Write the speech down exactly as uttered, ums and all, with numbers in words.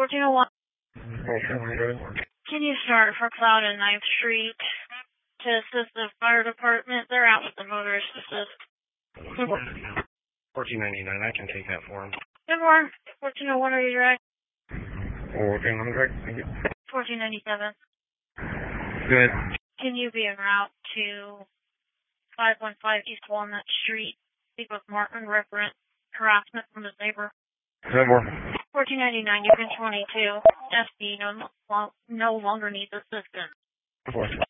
fourteen oh one. Okay. Can you start for Cloud and ninth Street to assist the fire department? They're out with the motorist assist. fourteen ninety-nine, I can take that for him. Good morning. fourteen oh one, are you direct? fourteen hundred, thank you. fourteen ninety-seven. Good. Can you be en route to five one five East Walnut Street? Speak with Martin, referent harassment from his neighbor. Good more. fourteen ninety-nine, you can twenty-two. S B no, no longer needs assistance. Of course.